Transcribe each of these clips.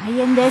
開演です。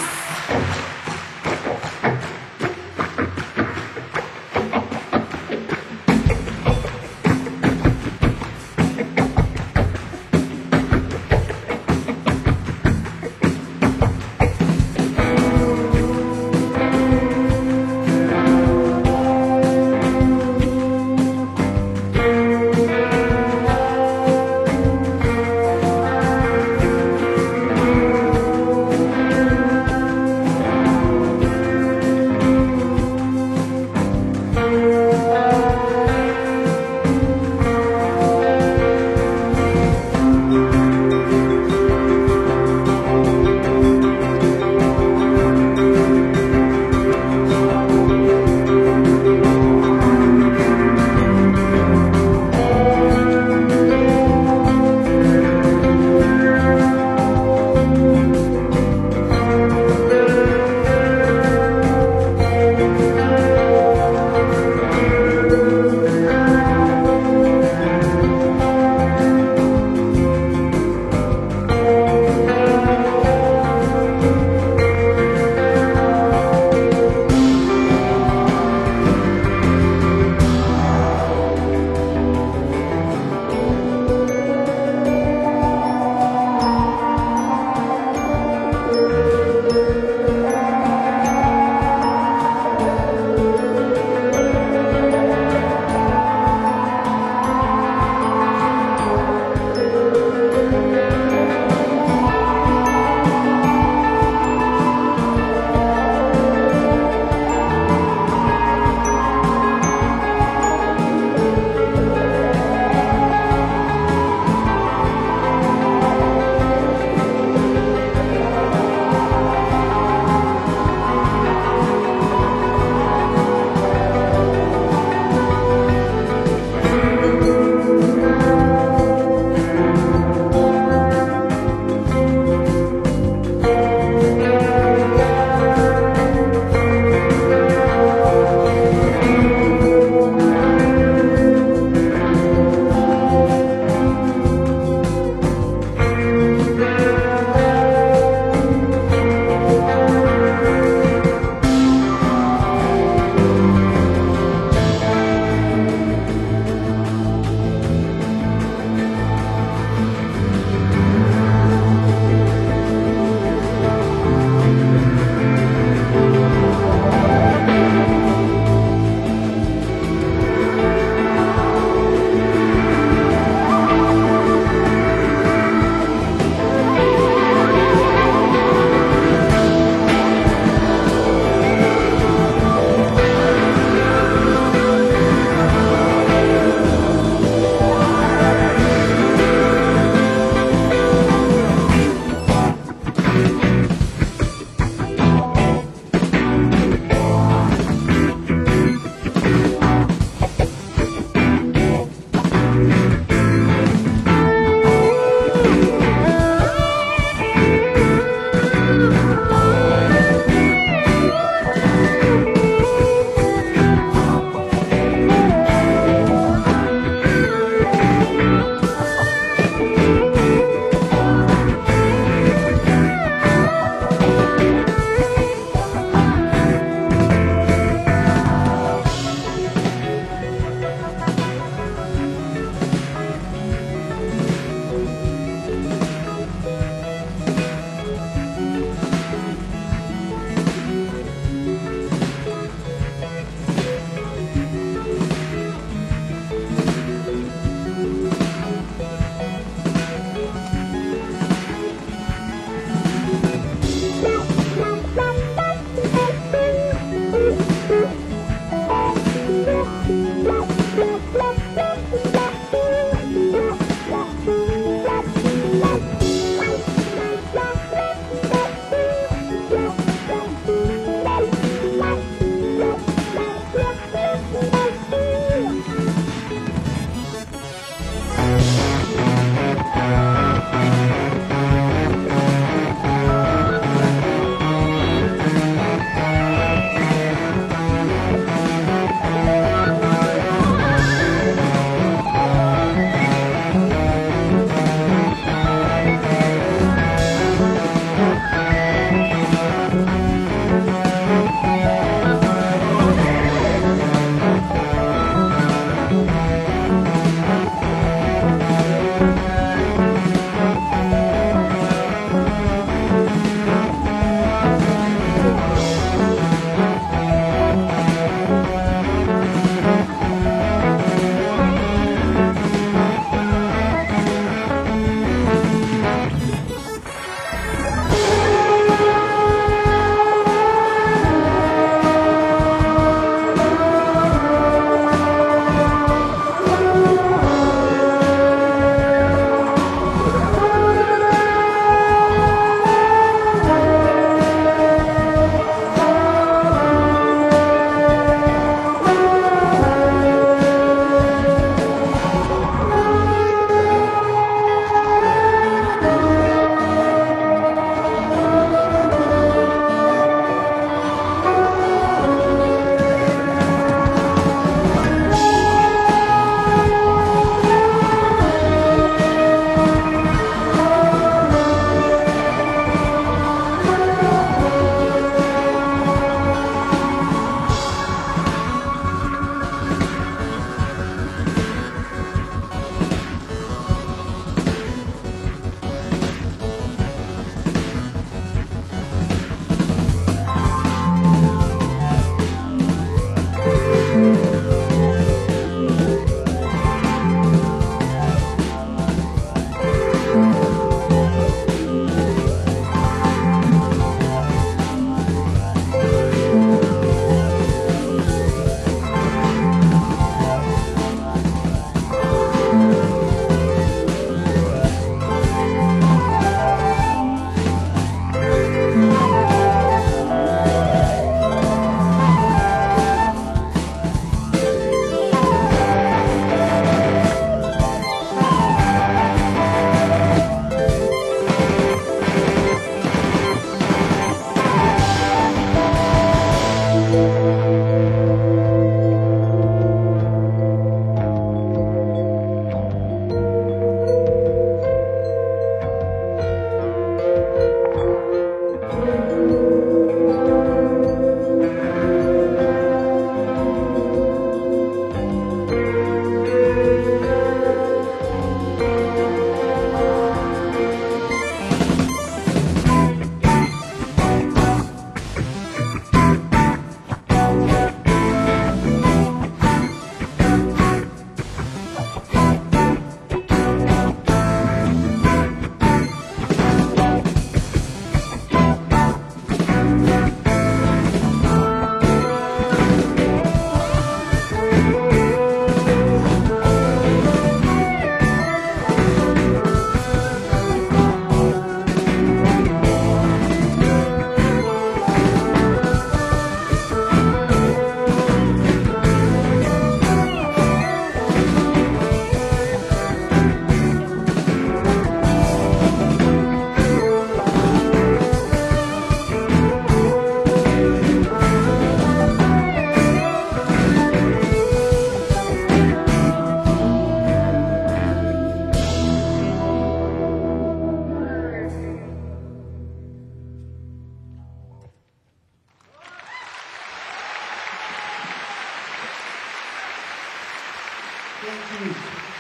Thank you.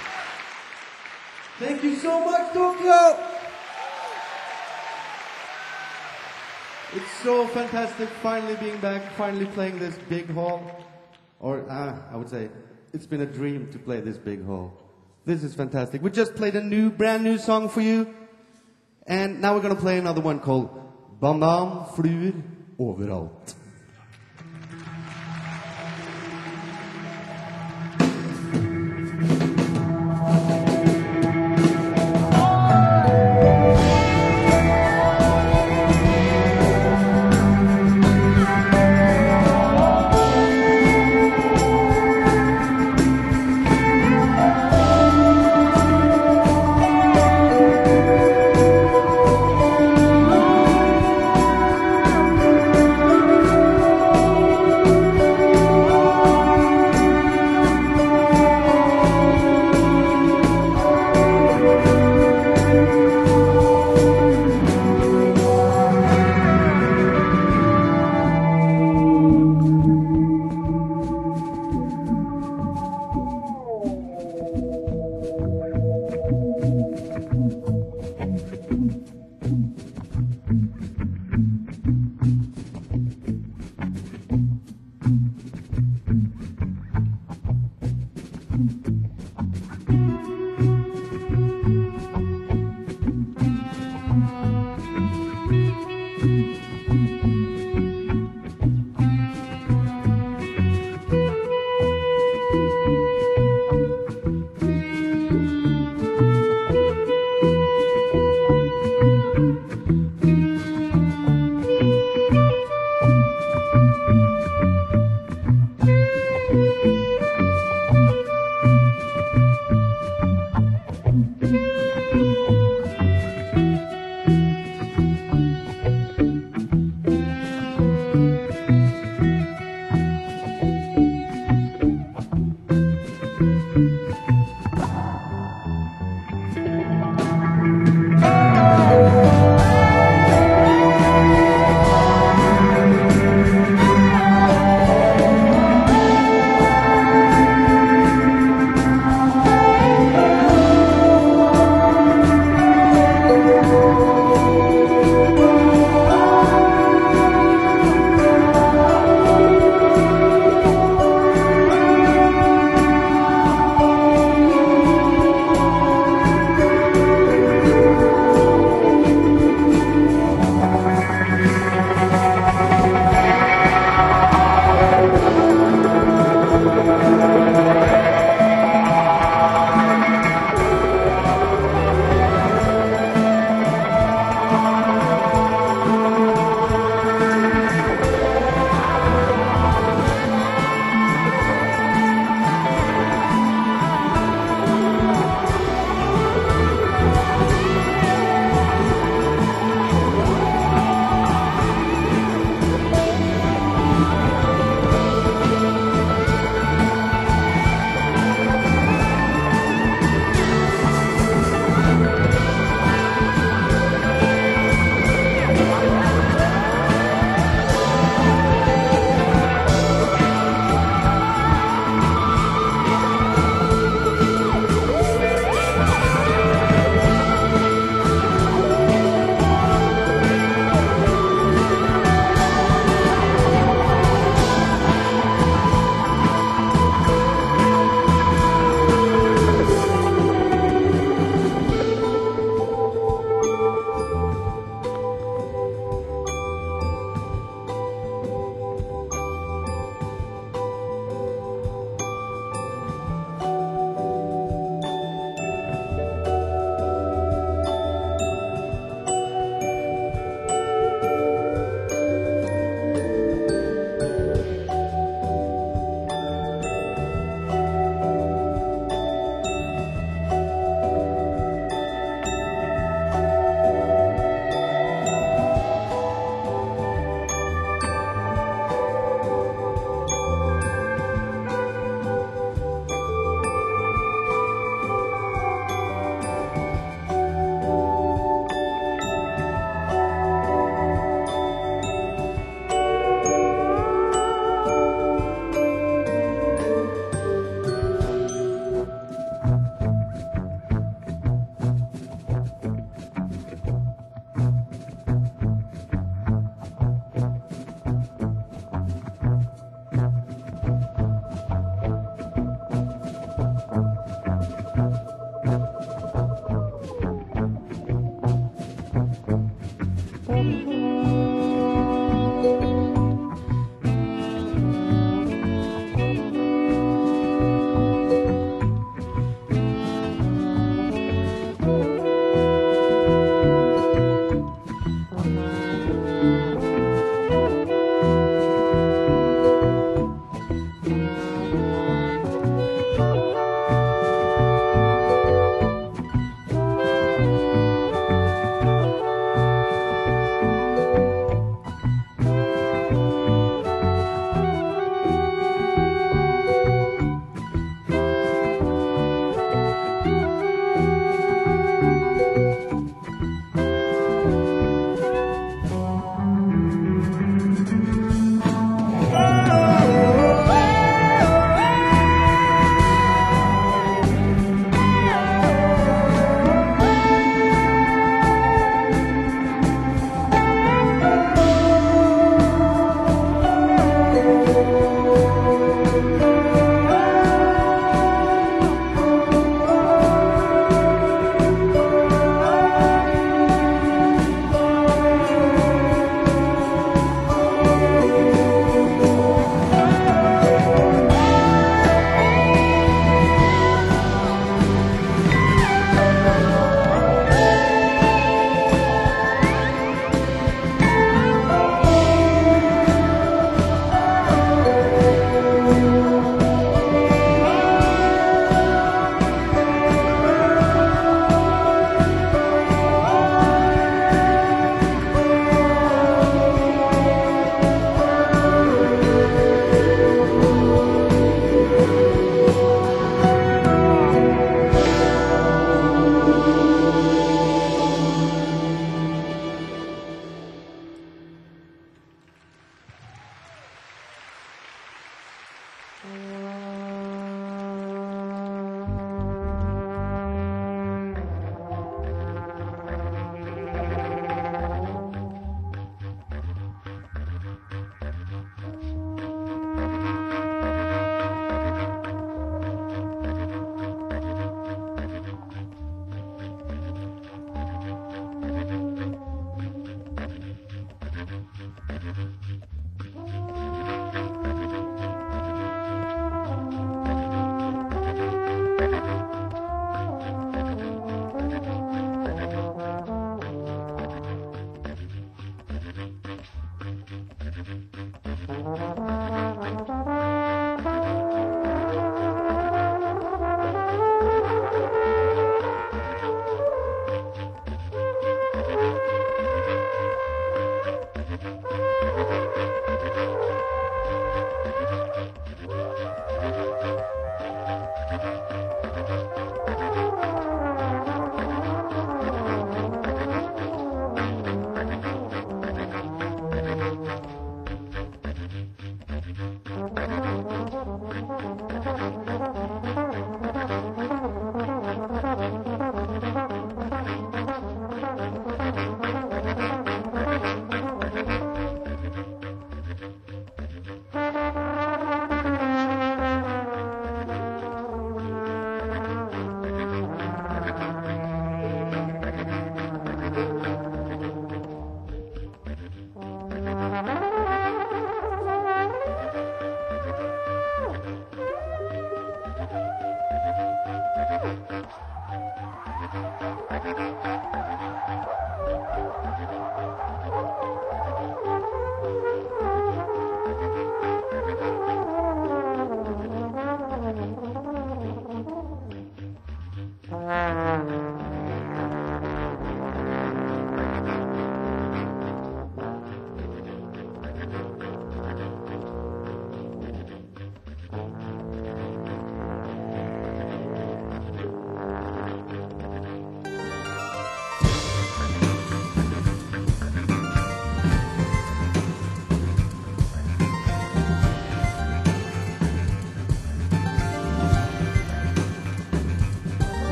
Thank you so much, Tokyo. It's so fantastic finally being back, finally playing this big hall. Or I would say it's been a dream to play this big hall. This is fantastic. We just played a brand new song for you. And now we're going to play another one called Bananfluer Overalt.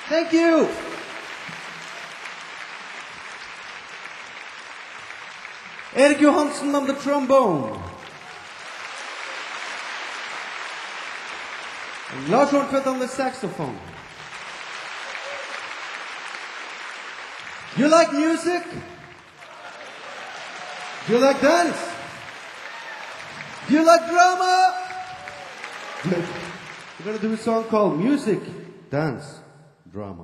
Thank you. Erik Johansson on the trombone. And Lars Hornfelt on the saxophone. You like music? Do you like dance? Do you like drama? Good. We're going to do a song called Music, Dance, Drama.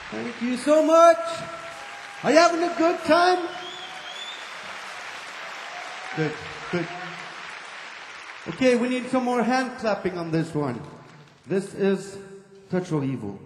Thank you so much. Are you having a good time? Good, good. Okay, we need some more hand clapping on this one. This is Petrol Evil.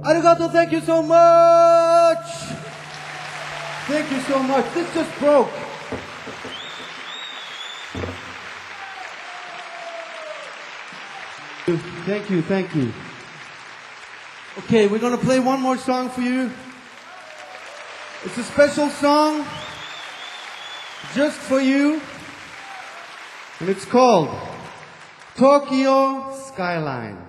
Arigato, thank you so much. Thank you so much. This just broke. Thank you, thank you. Okay, we're gonna play one more song for you. It's a special song just for you. And it's called Tokyo Skyline.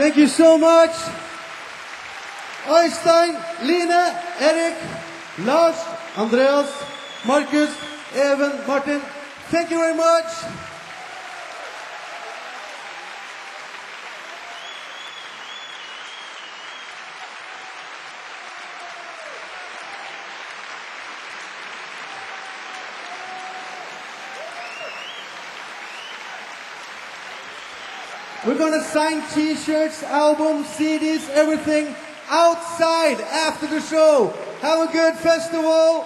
Thank you so much. Øystein, Line, Erik, Lars, Andreas, Marcus, Even, Martin. Thank you very much. We're gonna sign t-shirts, albums, CDs, everything outside after the show. Have a good festival.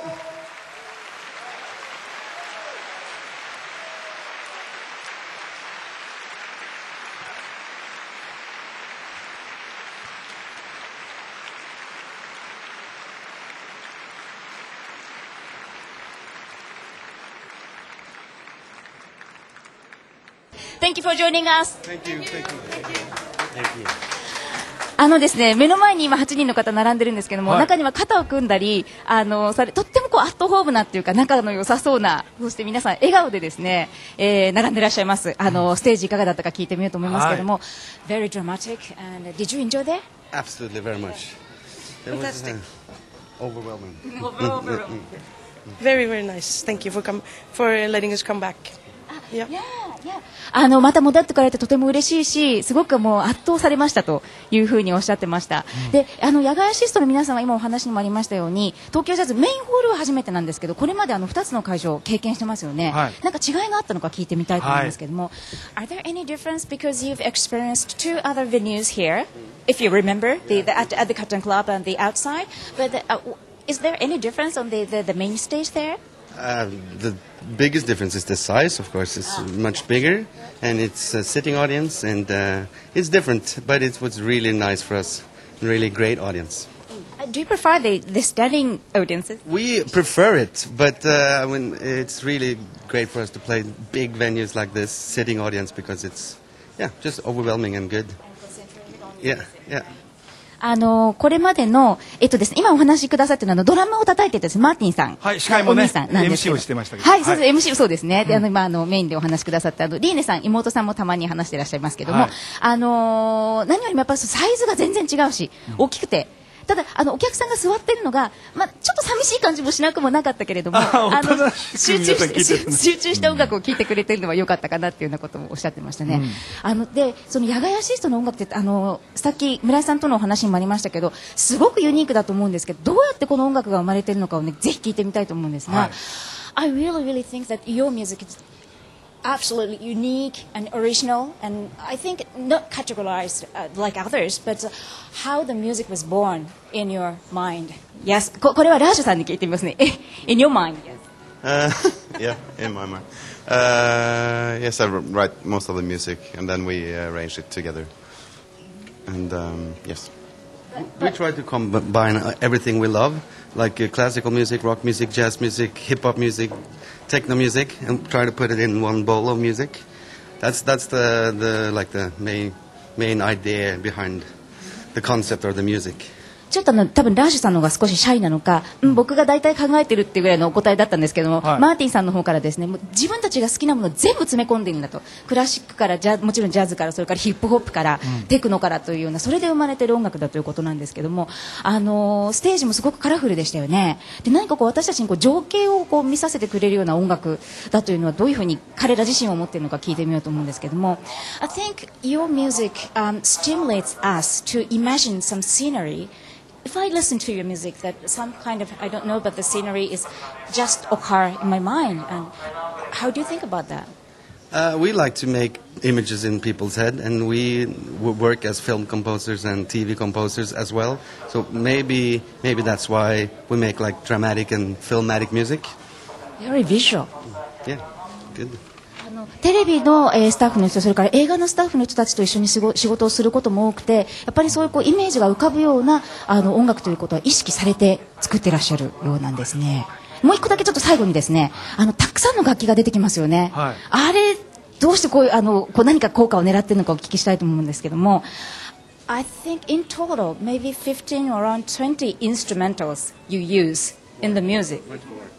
Thank you for joining us. Thank you. Thank you. Thank you. ですね、目の前に今8人の方並んでるんですけども、中には肩を組んだり、とってもこうアットホームなっていうか仲の良さそうな、そして皆さん笑顔でですね、並んでいらっしゃいます。ステージいかがだったか聞いてみようと思いますけども、very dramatic and did you enjoy that? Absolutely, very much. It was overwhelming. Very, very nice. Thank you for letting us come back. Yeah. また戻ってこられてとても嬉しいし、すごくもう圧倒されましたというふうにおっしゃってました。で、野外アシストの皆さんは今お話にもありましたように、東京ジャズメインホールは初めてなんですけど、これまで2つの会場を経験してますよね。なんか違いがあったのか聞いてみたいと思いますけども、Are there any difference because you've experienced two other venues here, if you remember, at the Cotton Club and the outside, but is there any difference on the main stage there? The biggest difference is the size, of course. It's much bigger, and it's a sitting audience, and it's different, but it was really nice for us. Really great audience. Do you prefer the standing audiences? We prefer it, but it's really great for us to play big venues like this, sitting audience, because it's, just overwhelming and good. Yeah. これまでの、ですね、今お話しくださっているのはドラムを叩いてですね、マーティンさん、 司会もね、 お兄さんなんですけど MC をしてましたけど、 はい、そうです、MC そうですね。で、今メインでお話しくださったリーネさん、妹さんもたまに話していらっしゃいますけども、何よりもやっぱりサイズが全然違うし、大きくて。ただお客さんが座ってるのが、ちょっと寂しい感じもしなくもなかったけれども、集中した音楽を聴いてくれてるのは良かったかなっていうようなこともおっしゃってましたね。で、その野外アシストの音楽ってさっき村井さんとのお話にもありましたけど、すごくユニークだと思うんですけど、どうやってこの音楽が生まれてるのかをね、ぜひ聞いてみたいと思うんですが、I really think that your music is absolutely unique and original, and I think not categorized like others, but how the music was born in your mind. Yes, これはラーシュさんに聞いてみますね。In your mind, yes. Yeah, in my mind. Yes, I write most of the music, and then we arrange it together. And yes. We try to combine everything we love, like classical music, rock music, jazz music, hip-hop music, techno music, and try to put it in one bowl of music. That's the main idea behind the concept or the music. ちょっと多分ラーシュさんの方が少しシャイなのか、僕が大体考えてるっていうぐらいのお答えだったんですけども、マーティンさんの方からですね、もう自分たちが好きなものを全部詰め込んでいるんだと、クラシックからもちろんジャズから、それからヒップホップから、テクノからというような、それで生まれている音楽だということなんですけども、ステージもすごくカラフルでしたよね。で、何か私たちに情景を見させてくれるような音楽だというのはどういうふうに彼ら自身を思っているのか聞いてみようと思うんですけども、I think your music stimulates us to imagine some scenery.If I listen to your music, that some kind of, I don't know, but the scenery is just occur in my mind. And how do you think about that? We like to make images in people's head, and we work as film composers and TV composers as well. So maybe that's why we make like dramatic and filmatic music. Very visual. Yeah, good. テレビのスタッフの人、それから映画のスタッフの人たちと一緒に仕事をすることも多くて、やっぱりそういうイメージが浮かぶような音楽ということは意識されて作ってらっしゃるようなんですね。もう一個だけちょっと最後にですね、たくさんの楽器が出てきますよね。あれどうしてこう何か効果を狙っているのかお聞きしたいと思うんですけども、I think in total maybe 15 or around 20 instrumentals you use in the music.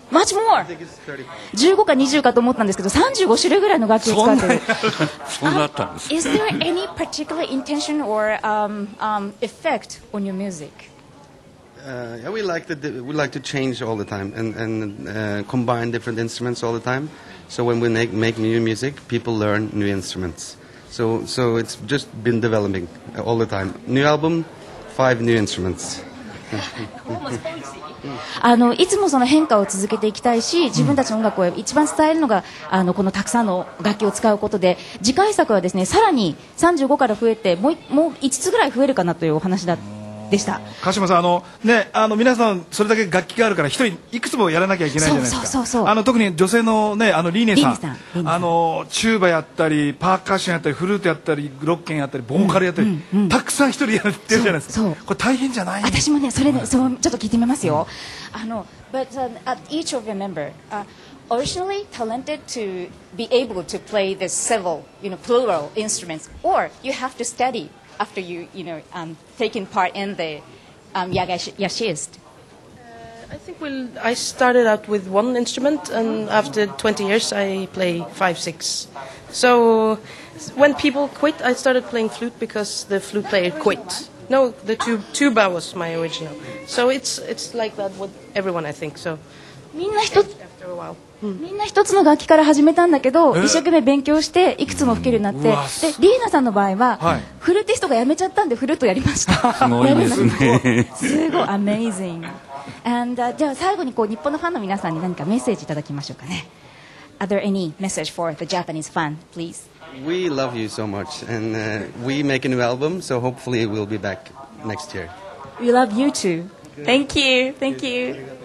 Much more! 15か20かと思ったんですけど、35種類ぐらいの楽器を使ってる。 そんなあったんです。 Is there any particular intention or effect on your music? Yeah, we like to change all the time and combine different instruments all the time. So when we make new music, people learn new instruments. So it's just been developing all the time. New album, 5 new instruments. いつもその変化を続けていきたいし、自分たちの音楽を一番伝えるのがこのたくさんの楽器を使うことで、次回作はですね、さらに35から増えてもう5つぐらい増えるかなというお話でした。 鹿島さん、皆さんそれだけ楽器があるから一人いくつもやらなきゃいけないじゃないですか。 そう特に女性のね、リーネさん、チリーネさんチューバやったりパーカッションやったりフルートやったりロッケンやったりボーカルやったり、たくさん一人やってるじゃないですか。これ大変じゃない？ 私もね、それね、ちょっと聞いてみますよ。But each of your member originally talented to be able to play the several, plural instruments, or you have to study after you, taking part in the Yashist? I think I started out with one instrument, and after 20 years I play 5, 6. So when people quit, I started playing flute because the flute player quit. No, the tuba was my original. So it's like that with everyone, I think. So みんな after a while. みんな一つの楽器から始めたんだけど、一生懸命勉強していくつも吹けるようになって、でリーナさんの場合は、フルーティストが辞めちゃったんでフルートやりました。 すごいですね。 すごい amazing。And じゃあ最後に日本のファンの皆さんに何かメッセージいただきましょうかね。Are there any message for the Japanese fan, please? We love you so much, and we make a new album, so hopefully we'll be back next year. We love you too. Thank you. Thank you.